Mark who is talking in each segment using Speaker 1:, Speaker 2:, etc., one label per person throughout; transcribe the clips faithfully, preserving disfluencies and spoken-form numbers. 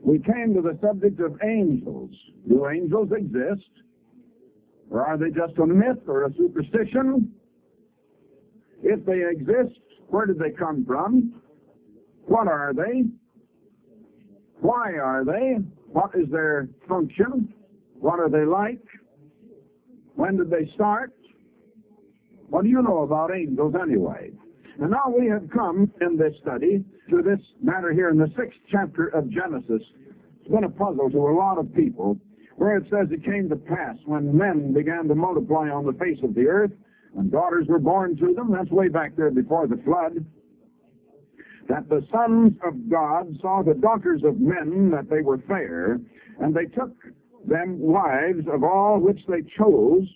Speaker 1: we came to the subject of angels. Do angels exist? Or are they just a myth or a superstition? If they exist, where did they come from? What are they? Why are they? What is their function? What are they like? When did they start? What do you know about angels anyway? And now we have come in this study to this matter here in the sixth chapter of Genesis. It's been a puzzle to a lot of people, where it says it came to pass when men began to multiply on the face of the earth, and daughters were born to them. That's way back there before the flood. That the sons of God saw the daughters of men, that they were fair, and they took them wives of all which they chose.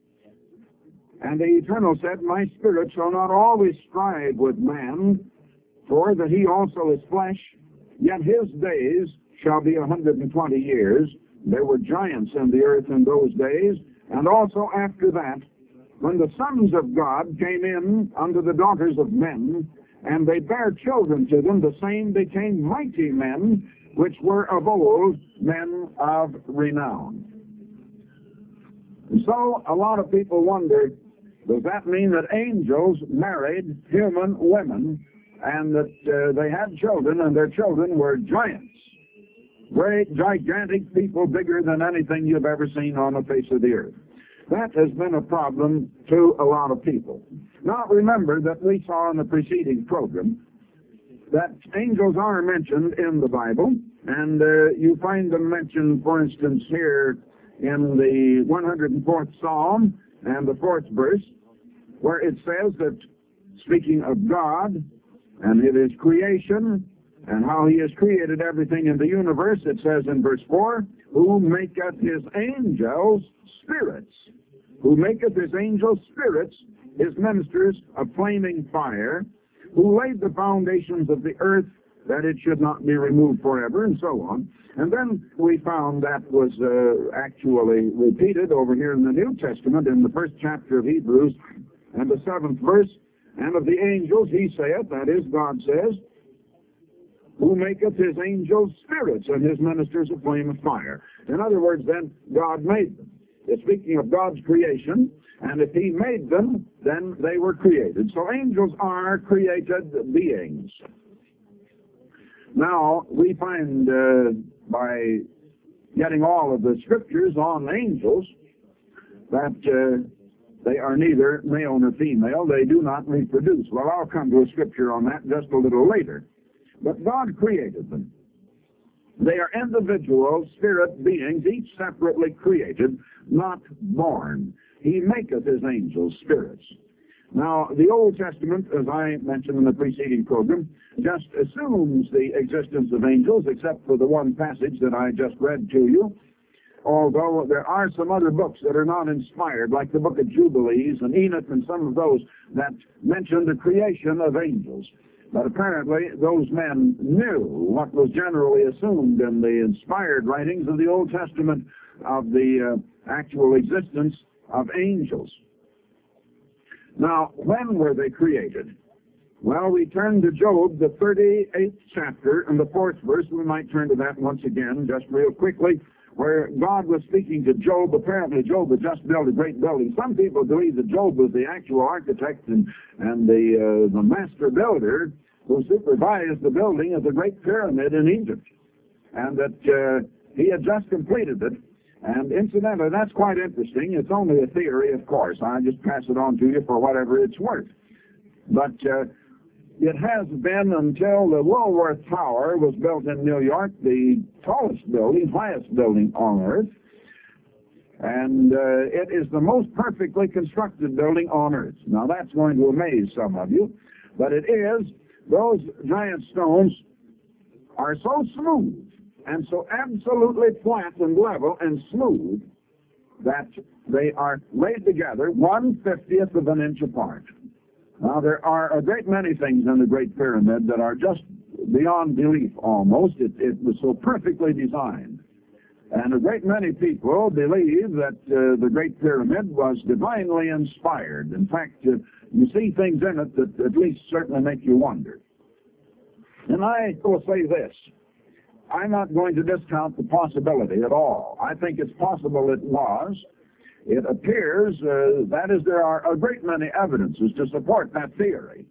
Speaker 1: And the Eternal said, My spirit shall not always strive with man, for that he also is flesh, yet his days shall be a hundred and twenty years. There were giants in the earth in those days, and also after that, when the sons of God came in unto the daughters of men, and they bare children to them, the same became mighty men, which were of old men of renown. And so a lot of people wonder, does that mean that angels married human women, and that uh, they had children, and their children were giants? Great, gigantic people, bigger than anything you've ever seen on the face of the earth. That has been a problem to a lot of people. Now remember that we saw in the preceding program that angels are mentioned in the Bible, and uh, you find them mentioned, for instance, here in the one hundred fourth Psalm and the fourth verse, where it says that, speaking of God and His creation and how He has created everything in the universe, it says in verse four, who maketh His angels spirits, who maketh His angels spirits, His ministers a flaming fire, who laid the foundations of the earth, that it should not be removed forever, and so on. And then we found that was uh, actually repeated over here in the New Testament in the first chapter of Hebrews and the seventh verse. And of the angels he saith, that is, God says, who maketh his angels spirits and his ministers a flame of fire. In other words, then, God made them. It's speaking of God's creation, and if he made them, then they were created. So angels are created beings. Now, we find uh, by getting all of the scriptures on angels that uh, they are neither male nor female. They do not reproduce. Well, I'll come to a scripture on that just a little later. But God created them. They are individual spirit beings, each separately created, not born. He maketh his angels spirits. Now, the Old Testament, as I mentioned in the preceding program, just assumes the existence of angels, except for the one passage that I just read to you, although there are some other books that are not inspired, like the book of Jubilees and Enoch and some of those that mention the creation of angels. But apparently those men knew what was generally assumed in the inspired writings of the Old Testament of the uh, actual existence of angels. Now, when were they created? Well, we turn to Job, the thirty-eighth chapter, and the fourth verse. We might turn to that once again, just real quickly, where God was speaking to Job. Apparently, Job had just built a great building. Some people believe that Job was the actual architect and, and the, uh, the master builder who supervised the building of the Great Pyramid in Egypt, and that uh, he had just completed it. And incidentally, that's quite interesting. It's only a theory, of course. I just pass it on to you for whatever it's worth. But uh, it has been until the Woolworth Tower was built in New York, the tallest building, highest building on Earth. And uh, it is the most perfectly constructed building on Earth. Now, that's going to amaze some of you, but it is. Those giant stones are so smooth and so absolutely flat and level and smooth that they are laid together one fiftieth of an inch apart. Now, there are a great many things in the Great Pyramid that are just beyond belief almost. It, it was so perfectly designed. And a great many people believe that uh, the Great Pyramid was divinely inspired. In fact, uh, you see things in it that at least certainly make you wonder. And I will say this. I'm not going to discount the possibility at all. I think it's possible it was. It appears, uh, that is, there are a great many evidences to support that theory.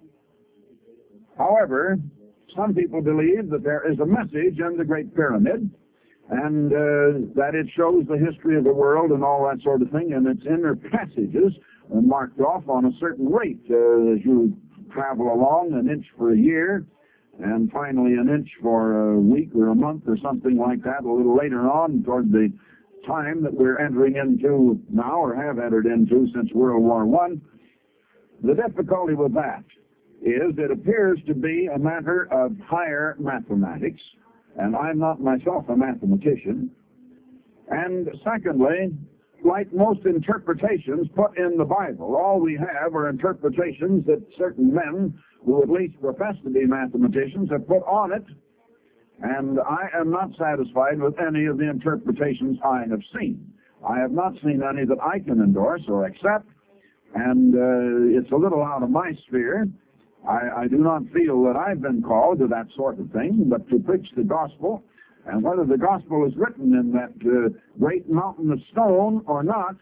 Speaker 1: However, some people believe that there is a message in the Great Pyramid, and uh, that it shows the history of the world and all that sort of thing, and its inner passages are marked off on a certain rate uh, as you travel along, an inch for a year, and finally an inch for a week or a month or something like that, a little later on toward the time that we're entering into now, or have entered into since World War One. The difficulty with that is it appears to be a matter of higher mathematics, and I'm not myself a mathematician. And secondly, like most interpretations put in the Bible, all we have are interpretations that certain men who at least profess to be mathematicians have put on it, and I am not satisfied with any of the interpretations I have seen. I have not seen any that I can endorse or accept, and uh, it's a little out of my sphere. I, I do not feel that I've been called to that sort of thing, but to preach the gospel, and whether the gospel is written in that uh, great mountain of stone or not,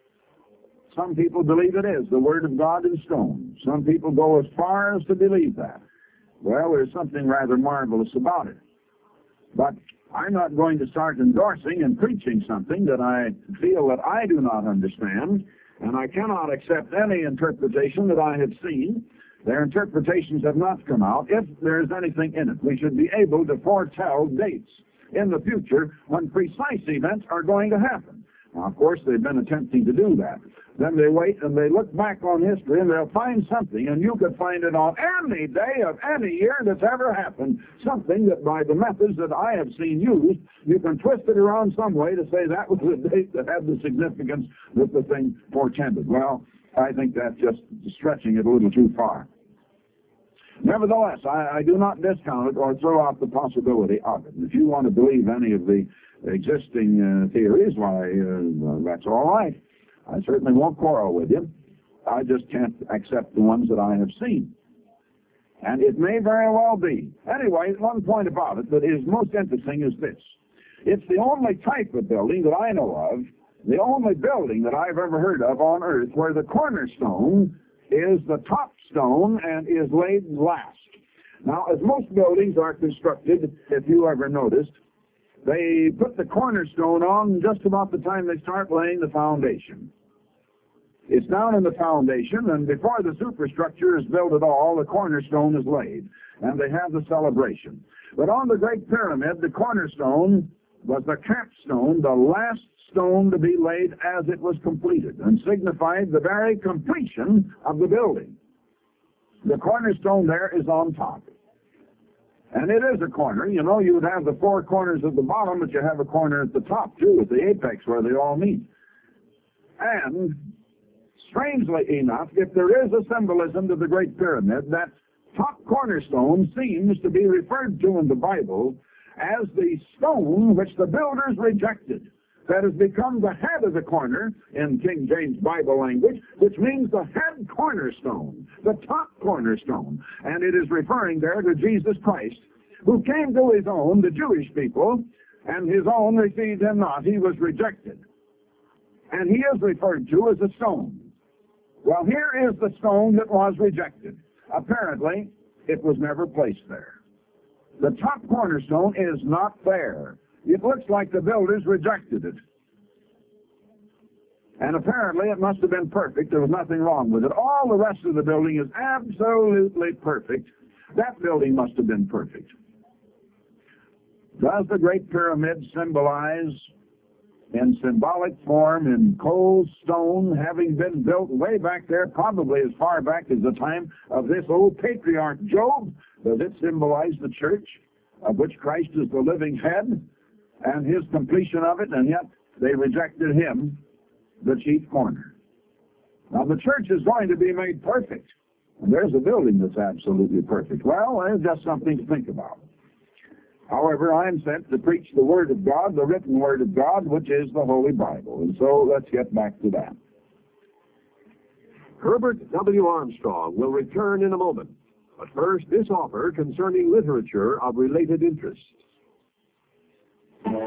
Speaker 1: some people believe it is, the Word of God in stone. Some people go as far as to believe that. Well, there's something rather marvelous about it. But I'm not going to start endorsing and preaching something that I feel that I do not understand, and I cannot accept any interpretation that I have seen. Their interpretations have not come out. If there is anything in it, we should be able to foretell dates in the future when precise events are going to happen. Now, of course, they've been attempting to do that. Then they wait and they look back on history and they'll find something, and you could find it on any day of any year that's ever happened, something that by the methods that I have seen used, you can twist it around some way to say that was the date that had the significance that the thing portended. Well, I think that's just stretching it a little too far. Nevertheless, I, I do not discount it or throw out the possibility of it. If you want to believe any of the existing uh, theories, why, uh, well, that's all right. I certainly won't quarrel with you. I just can't accept the ones that I have seen. And it may very well be. Anyway, one point about it that is most interesting is this. It's the only type of building that I know of, the only building that I've ever heard of on earth where the cornerstone is the top stone and is laid last. Now, as most buildings are constructed, if you ever noticed, they put the cornerstone on just about the time they start laying the foundation. It's down in the foundation, and before the superstructure is built at all, the cornerstone is laid, and they have the celebration. But on the Great Pyramid, the cornerstone was the capstone, the last stone to be laid as it was completed, and signified the very completion of the building. The cornerstone there is on top. And it is a corner. You know, you would have the four corners at the bottom, but you have a corner at the top, too, at the apex where they all meet. And strangely enough, if there is a symbolism to the Great Pyramid, that top cornerstone seems to be referred to in the Bible as the stone which the builders rejected. That has become the head of the corner in King James Bible language, which means the head cornerstone, the top cornerstone. And it is referring there to Jesus Christ, who came to his own, the Jewish people, and his own received him not. He was rejected. And he is referred to as a stone. Well, here is the stone that was rejected. Apparently, it was never placed there. The top cornerstone is not there. It looks like the builders rejected it. And apparently it must have been perfect. There was nothing wrong with it. All the rest of the building is absolutely perfect. That building must have been perfect. Does the Great Pyramid symbolize, in symbolic form, in cold stone, having been built way back there, probably as far back as the time of this old patriarch Job? Does it symbolize the church, of which Christ is the living head, and his completion of it, and yet they rejected him, the chief corner? Now, the church is going to be made perfect. And there's a building that's absolutely perfect. Well, there's just something to think about. However, I am sent to preach the Word of God, the written Word of God, which is the Holy Bible. And so let's get back to that.
Speaker 2: Herbert W. Armstrong will return in a moment. But first, this offer concerning literature of related interest.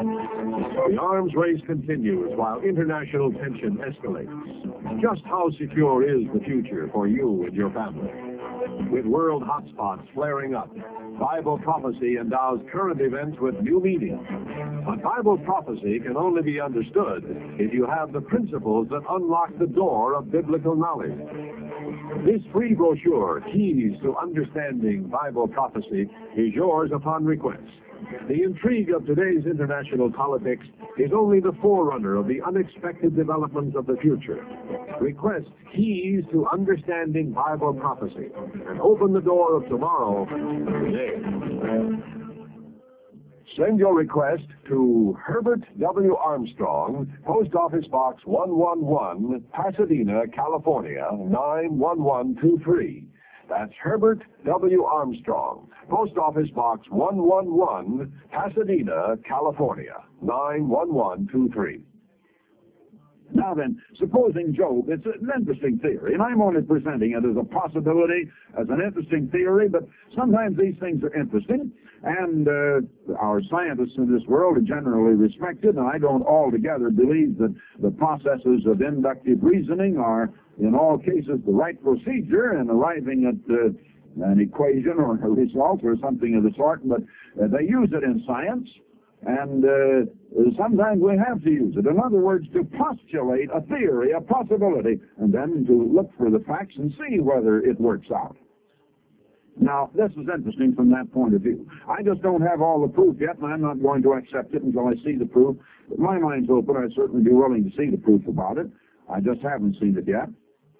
Speaker 2: The arms race continues while international tension escalates. Just how secure is the future for you and your family? With world hotspots flaring up, Bible prophecy endows current events with new meaning. But Bible prophecy can only be understood if you have the principles that unlock the door of biblical knowledge. This free brochure, Keys to Understanding Bible Prophecy, is yours upon request. The intrigue of today's international politics is only the forerunner of the unexpected developments of the future. Request Keys to Understanding Bible Prophecy and open the door of tomorrow today. Send your request to Herbert W. Armstrong, Post Office Box one one one, Pasadena, California, nine one one two three. That's Herbert W. Armstrong, Post Office Box one one one, Pasadena, California, nine one one two three.
Speaker 1: Now then, supposing Job, it's an interesting theory, and I'm only presenting it as a possibility, as an interesting theory, but sometimes these things are interesting, and uh, our scientists in this world are generally respected, and I don't altogether believe that the processes of inductive reasoning are, in all cases, the right procedure in arriving at uh, an equation or a result or something of the sort, but uh, they use it in science. And uh, sometimes we have to use it. In other words, to postulate a theory, a possibility, and then to look for the facts and see whether it works out. Now, this is interesting from that point of view. I just don't have all the proof yet, and I'm not going to accept it until I see the proof. But my mind's open. I'd certainly be willing to see the proof about it. I just haven't seen it yet.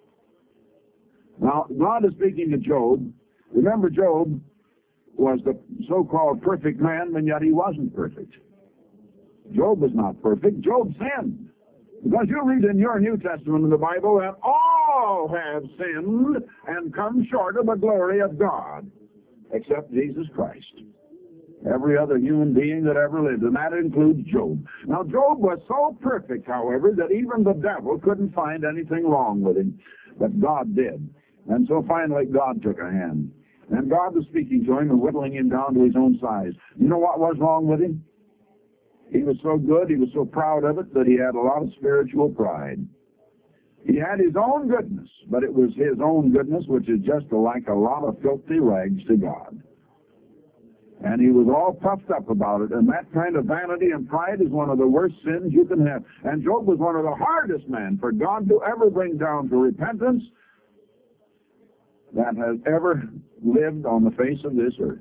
Speaker 1: Now, God is speaking to Job. Remember, Job was the so-called perfect man, and yet he wasn't perfect. Job was not perfect. Job sinned. Because you read in your New Testament in the Bible that all have sinned and come short of the glory of God, except Jesus Christ. Every other human being that ever lived, and that includes Job. Now, Job was so perfect, however, that even the devil couldn't find anything wrong with him, but God did. And so finally, God took a hand. And God was speaking to him and whittling him down to his own size. You know what was wrong with him? He was so good, he was so proud of it, that he had a lot of spiritual pride. He had his own goodness, but it was his own goodness, which is just like a lot of filthy rags to God. And he was all puffed up about it. And that kind of vanity and pride is one of the worst sins you can have. And Job was one of the hardest men for God to ever bring down to repentance that has ever lived on the face of this earth.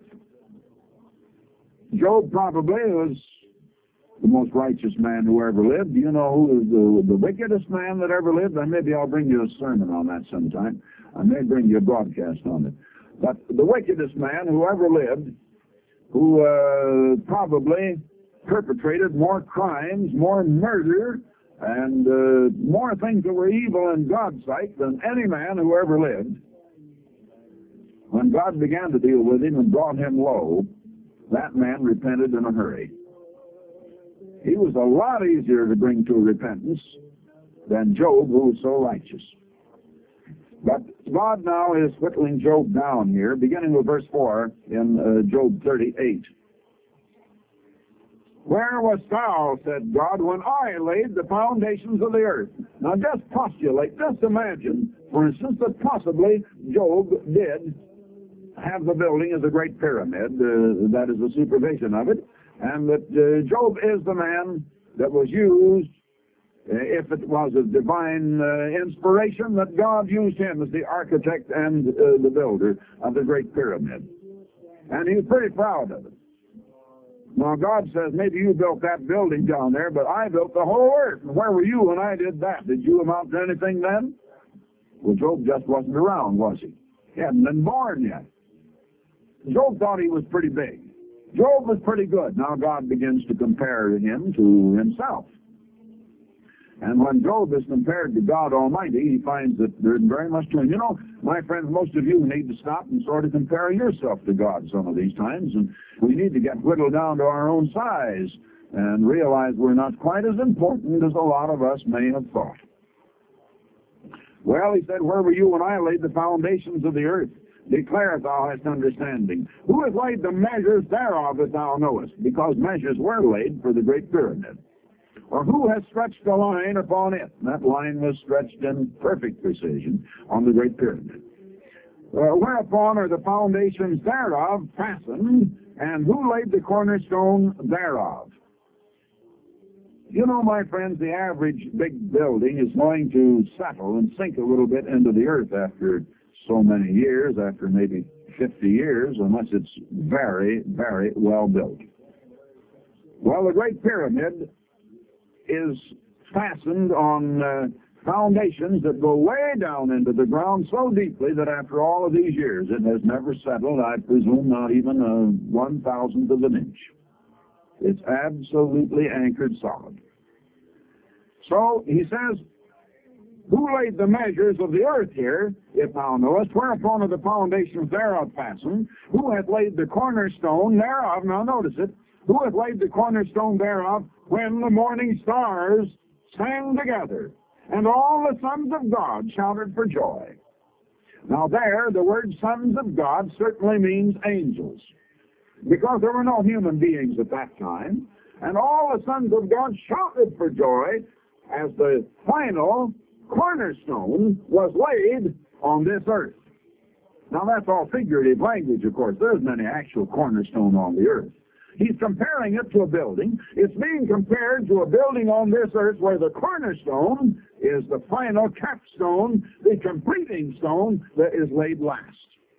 Speaker 1: Job probably was the most righteous man who ever lived. Do you know who was the, the wickedest man that ever lived? And maybe I'll bring you a sermon on that sometime. I may bring you a broadcast on it. But the wickedest man who ever lived, who uh, probably perpetrated more crimes, more murder, and uh, more things that were evil in God's sight than any man who ever lived. When God began to deal with him and brought him low, that man repented in a hurry. He was a lot easier to bring to repentance than Job, who was so righteous. But God now is whittling Job down here, beginning with verse four in uh, Job thirty-eight. Where wast thou, said God, when I laid the foundations of the earth? Now just postulate, just imagine, for instance, that possibly Job did have the building as a great pyramid, uh, that is the supervision of it, and that uh, Job is the man that was used, uh, if it was a divine uh, inspiration, that God used him as the architect and uh, the builder of the great pyramid. And he was pretty proud of it. Now God says, maybe you built that building down there, but I built the whole earth. And where were you when I did that? Did you amount to anything then? Well, Job just wasn't around, was he? He hadn't been born yet. Job thought he was pretty big. Job was pretty good. Now God begins to compare him to himself. And when Job is compared to God Almighty, he finds that there's very much to him. You know, my friends, most of you need to stop and sort of compare yourself to God some of these times. And we need to get whittled down to our own size and realize we're not quite as important as a lot of us may have thought. Well, he said, where were you when I laid the foundations of the earth? declare thou hast understanding. Who has laid the measures thereof, as thou knowest? Because measures were laid for the great pyramid. Or who has stretched a line upon it? That line was stretched in perfect precision on the great pyramid. Uh, whereupon are the foundations thereof fastened, and who laid the cornerstone thereof? You know, my friends, the average big building is going to settle and sink a little bit into the earth after so many years, after maybe fifty years, unless it's very, very well built. Well, the Great Pyramid is fastened on uh, foundations that go way down into the ground so deeply that after all of these years it has never settled, I presume, not even a one thousandth of an inch. It's absolutely anchored solid. So he says, who laid the measures of the earth here, if thou knowest, whereupon are the foundations thereof fastened? Who hath laid the cornerstone thereof? Now notice it. Who hath laid the cornerstone thereof when the morning stars sang together, and all the sons of God shouted for joy? Now there, the word sons of God certainly means angels, because there were no human beings at that time, and all the sons of God shouted for joy as the final cornerstone was laid on this earth. Now that's all figurative language, of course. There isn't any actual cornerstone on the earth. He's comparing it to a building. It's being compared to a building on this earth where the cornerstone is the final capstone, the completing stone that is laid last.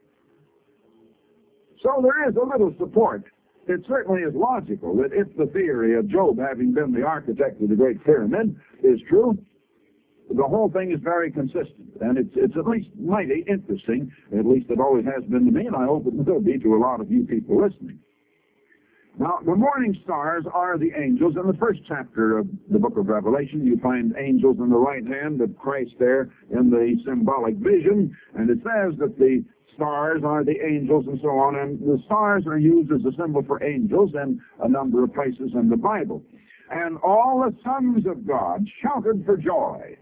Speaker 1: So there is a little support. It certainly is logical that if the theory of Job having been the architect of the Great Pyramid is true, the whole thing is very consistent. And it's, it's at least mighty interesting, at least it always has been to me, and I hope it will be to a lot of you people listening. Now, the morning stars are the angels. In the first chapter of the book of Revelation, you find angels in the right hand of Christ there in the symbolic vision, and it says that the stars are the angels and so on, and the stars are used as a symbol for angels in a number of places in the Bible. And all the sons of God shouted for joy.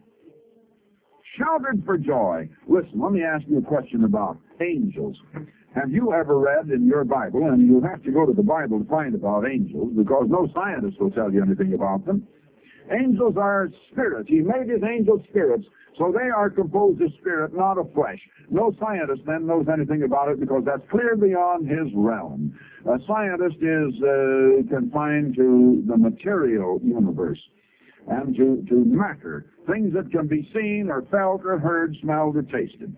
Speaker 1: Shouted for joy. Listen, let me ask you a question about angels. Have you ever read in your Bible, and you have to go to the Bible to find about angels, because no scientist will tell you anything about them. Angels are spirits. He made his angels spirits, so they are composed of spirit, not of flesh. No scientist then knows anything about it, because that's clear beyond his realm. A scientist is uh, confined to the material universe and to, to matter, things that can be seen or felt or heard, smelled or tasted.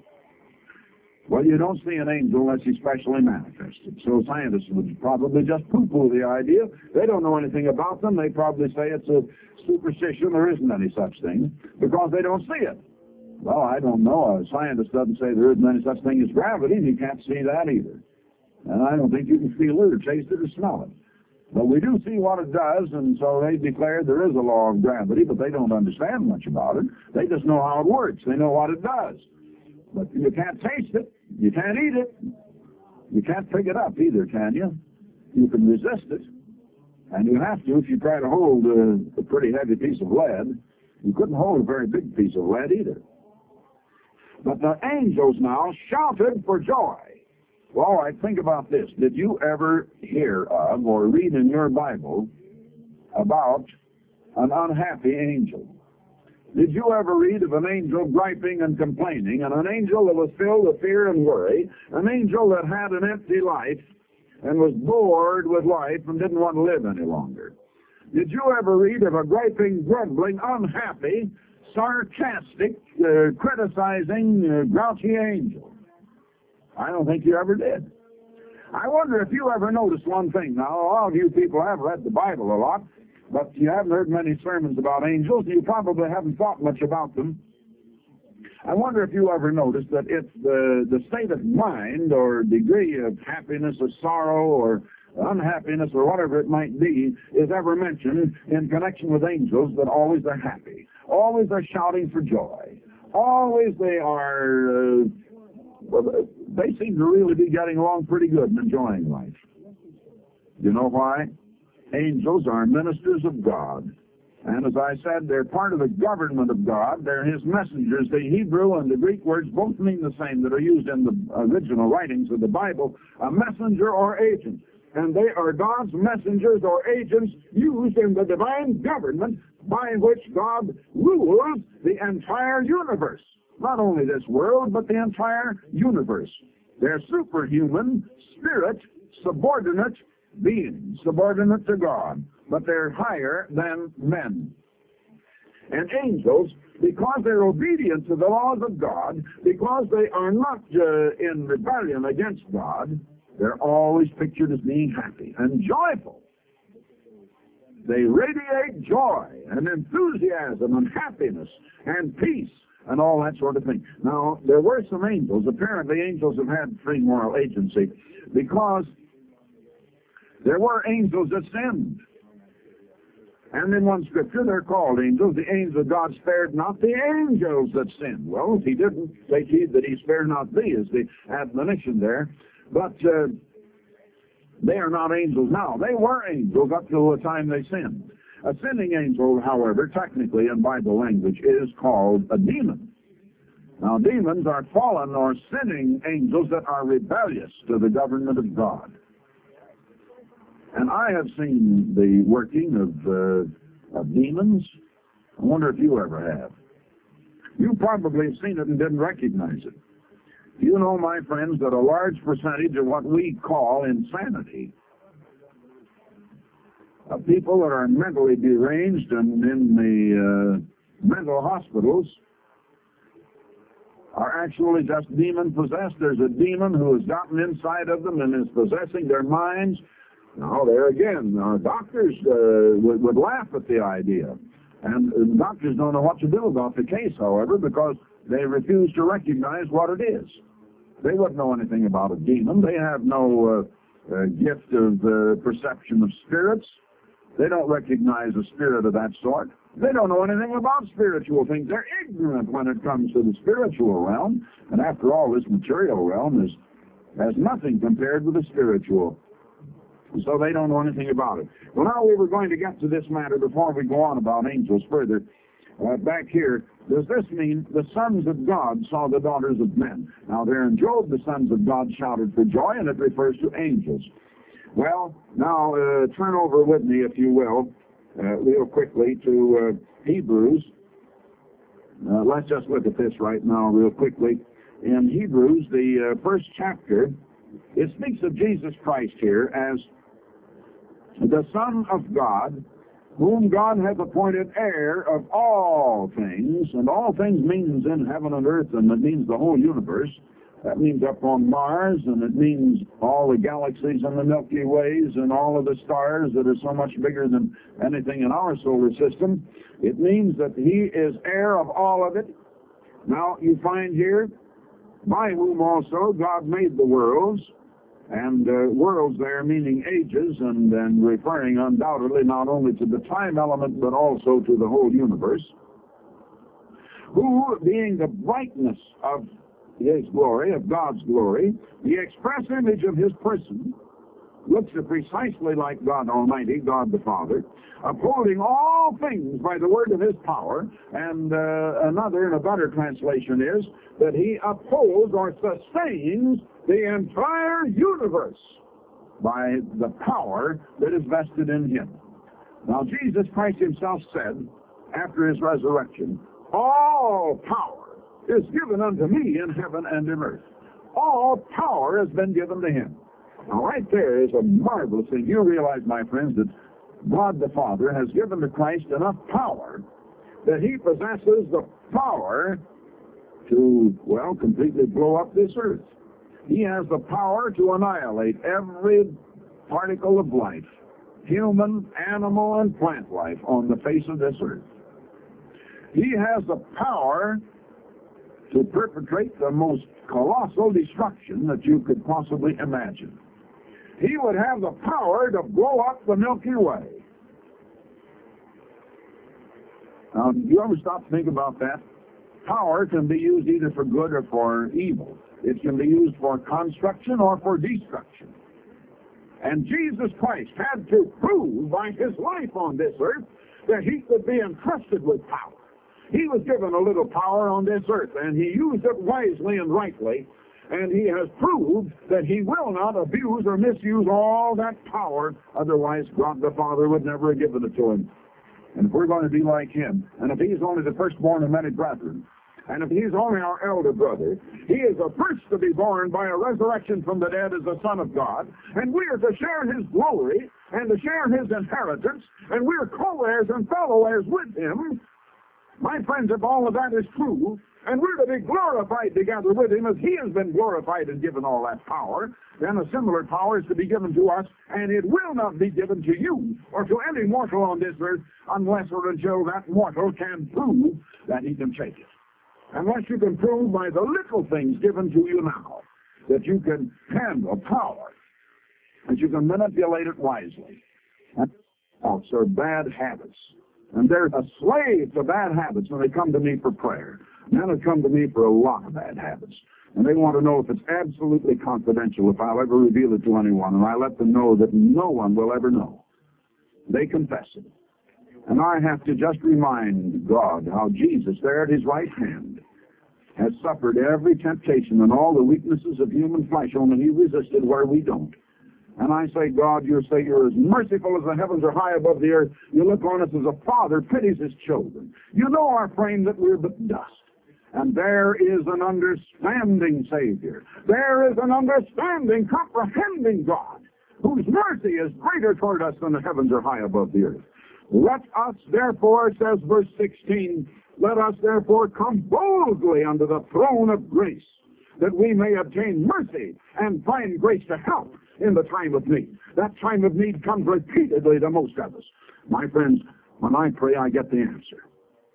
Speaker 1: Well, you don't see an angel unless he's specially manifested. So scientists would probably just poo-poo the idea. They don't know anything about them. They probably say it's a superstition. There isn't any such thing because they don't see it. Well, I don't know. A scientist doesn't say there isn't any such thing as gravity, and you can't see that either. And I don't think you can feel it or taste it or smell it. But we do see what it does, and so they declare there is a law of gravity, but they don't understand much about it. They just know how it works. They know what it does. But you can't taste it. You can't eat it. You can't pick it up either, can you? You can resist it. And you have to if you try to hold a, a pretty heavy piece of lead. You couldn't hold a very big piece of lead either. But the angels now shouted for joy. Well, all right, think about this. Did you ever hear of or read in your Bible about an unhappy angel? Did you ever read of an angel griping and complaining, and an angel that was filled with fear and worry, an angel that had an empty life and was bored with life and didn't want to live any longer? Did you ever read of a griping, grumbling, unhappy, sarcastic, uh, criticizing, uh, grouchy angel? I don't think you ever did. I wonder if you ever noticed one thing. Now, a lot of you people have read the Bible a lot, but you haven't heard many sermons about angels, and you probably haven't thought much about them. I wonder if you ever noticed that if the, the state of mind or degree of happiness or sorrow or unhappiness or whatever it might be is ever mentioned in connection with angels, that always they're happy. Always they're shouting for joy. Always they are, uh, well, they seem to really be getting along pretty good and enjoying life. You know why? Angels are ministers of God. And as I said, they're part of the government of God. They're his messengers. The Hebrew and the Greek words both mean the same that are used in the original writings of the Bible, a messenger or agent. And they are God's messengers or agents used in the divine government by which God rules the entire universe. Not only this world, but the entire universe. They're superhuman, spirit, subordinate beings, subordinate to God, but they're higher than men. And angels, because they're obedient to the laws of God, because they are not uh, in rebellion against God, they're always pictured as being happy and joyful. They radiate joy and enthusiasm and happiness and peace and all that sort of thing. Now, there were some angels. Apparently, angels have had free moral agency because there were angels that sinned. And in one scripture, they're called angels. The angels of God spared not the angels that sinned. Well, if he didn't, take heed that he spared not thee, is the admonition there. But uh, they are not angels now. They were angels up till the time they sinned. A sinning angel, however, technically in Bible language, is called a demon. Now, demons are fallen or sinning angels that are rebellious to the government of God. And I have seen the working of, uh, of demons. I wonder if you ever have. You probably have seen it and didn't recognize it. You know, my friends, that a large percentage of what we call insanity, of people that are mentally deranged and in the uh, mental hospitals, are actually just demon-possessed. There's a demon who has gotten inside of them and is possessing their minds. Now, there again, uh, doctors uh, would, would laugh at the idea. And uh, doctors don't know what to do about the case, however, because they refuse to recognize what it is. They wouldn't know anything about a demon. They have no uh, uh, gift of uh, perception of spirits. They don't recognize a spirit of that sort. They don't know anything about spiritual things. They're ignorant when it comes to the spiritual realm. And after all, this material realm is has nothing compared with the spiritual. So they don't know anything about it. Well, now we were going to get to this matter before we go on about angels further. Uh, back here, does this mean the sons of God saw the daughters of men? Now, there in Job, the sons of God shouted for joy, and it refers to angels. Well, now, uh, turn over with me, if you will, uh, real quickly to uh, Hebrews. Uh, let's just look at this right now real quickly. In Hebrews, the uh, first chapter, it speaks of Jesus Christ here as the Son of God, whom God hath appointed heir of all things. And all things means in heaven and earth, and it means the whole universe. That means up on Mars, and it means all the galaxies and the Milky Ways and all of the stars that are so much bigger than anything in our solar system. It means that he is heir of all of it. Now, you find here, by whom also God made the worlds, and uh, worlds there meaning ages, and, and referring undoubtedly not only to the time element, but also to the whole universe, who, being the brightness of his glory, of God's glory, the express image of his person, looks precisely like God Almighty, God the Father, upholding all things by the word of his power. And uh, another, and a better translation is, that he upholds or sustains the entire universe by the power that is vested in him. Now, Jesus Christ himself said, after his resurrection, all power is given unto me in heaven and in earth. All power has been given to him. Now, right there is a marvelous thing. You realize, my friends, that God the Father has given to Christ enough power that he possesses the power to, well, completely blow up this earth. He has the power to annihilate every particle of life, human, animal, and plant life on the face of this earth. He has the power to perpetrate the most colossal destruction that you could possibly imagine. He would have the power to blow up the Milky Way. Now, do you ever stop to think about that? Power can be used either for good or for evil. It can be used for construction or for destruction. And Jesus Christ had to prove by his life on this earth that he could be entrusted with power. He was given a little power on this earth, and he used it wisely and rightly, and he has proved that he will not abuse or misuse all that power. Otherwise, God the Father would never have given it to him. And if we're going to be like him, and if he's only the firstborn of many brethren, and if he's only our elder brother, he is the first to be born by a resurrection from the dead as the Son of God, and we are to share his glory and to share his inheritance, and we are co-heirs and fellow heirs with him. My friends, if all of that is true, and we're to be glorified together with him as he has been glorified and given all that power, then a similar power is to be given to us, and it will not be given to you or to any mortal on this earth unless or until that mortal can prove that he can take it. Unless you can prove by the little things given to you now that you can handle power, that you can manipulate it wisely. And thoughts are bad habits. And they're a slave to bad habits when they come to me for prayer. Men have come to me for a lot of bad habits. And they want to know if it's absolutely confidential, if I'll ever reveal it to anyone. And I let them know that no one will ever know. They confess it. And I have to just remind God how Jesus, there at his right hand, has suffered every temptation and all the weaknesses of human flesh, only he resisted where we don't. And I say, God, you say you're as merciful as the heavens are high above the earth. You look on us as a father pities his children. You know our frame, that we're but dust. And there is an understanding Savior. There is an understanding, comprehending God, whose mercy is greater toward us than the heavens are high above the earth. Let us therefore, says verse sixteen, let us therefore come boldly unto the throne of grace, that we may obtain mercy and find grace to help in the time of need. That time of need comes repeatedly to most of us. My friends, when I pray, I get the answer.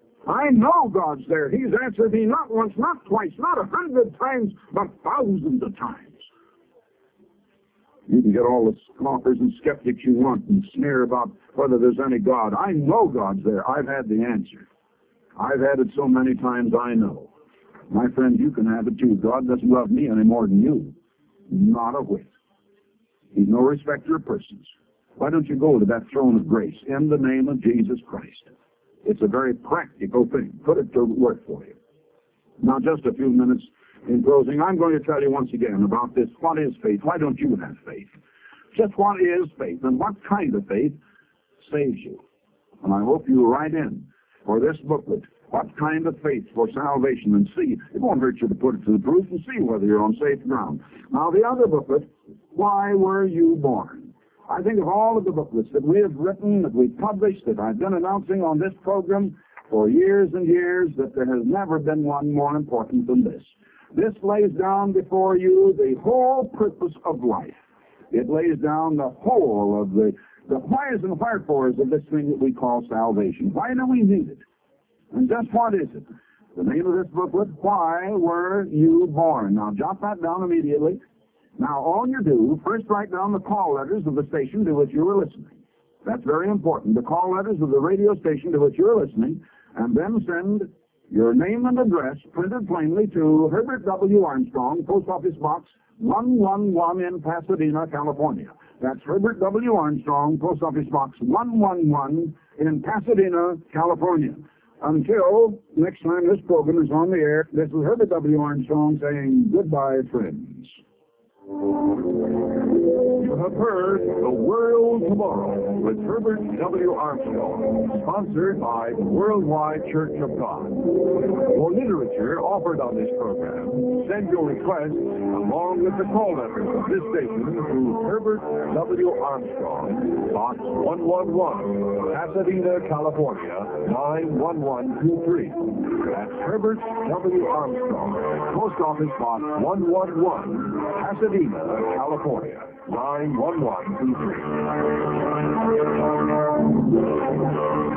Speaker 1: I know God's there. He's answered me not once, not twice, not a hundred times, but thousands of times. You can get all the scoffers and skeptics you want and sneer about whether there's any God. I know God's there. I've had the answer. I've had it so many times I know. My friend, you can have it too. God doesn't love me any more than you. Not a whit. He's no respecter of persons. Why don't you go to that throne of grace in the name of Jesus Christ? It's a very practical thing. Put it to work for you. Now, just a few minutes in closing, I'm going to tell you once again about this. What is faith? Why don't you have faith? Just what is faith, and what kind of faith saves you? And I hope you write in for this booklet, what kind of faith for salvation, and see. It won't hurt you to put it to the proof and see whether you're on safe ground. Now, the other booklet, Why Were You Born? I think of all of the booklets that we have written, that we've published, that I've been announcing on this program for years and years, that there has never been one more important than this. This lays down before you the whole purpose of life. It lays down the whole of the, the whys and wherefores of this thing that we call salvation. Why do we need it? And just what is it? The name of this booklet, Why Were You Born? Now, jot that down immediately. Now, all you do, first write down the call letters of the station to which you were listening. That's very important. The call letters of the radio station to which you're listening, and then send your name and address printed plainly to Herbert W. Armstrong, Post Office Box one one one in Pasadena, California. That's Herbert W. Armstrong, Post Office Box one one one in Pasadena, California. Until next time this program is on the air, this is Herbert W. Armstrong saying goodbye, friends.
Speaker 2: You have heard The World Tomorrow with Herbert W. Armstrong, sponsored by the Worldwide Church of God. For literature offered on this program, send your requests along with the call letters of this station to Herbert W. Armstrong, Box one one one, Pasadena, California, nine one one two three. That's Herbert W. Armstrong, Post Office Box one one one, Pasadena, California, nine one one two three.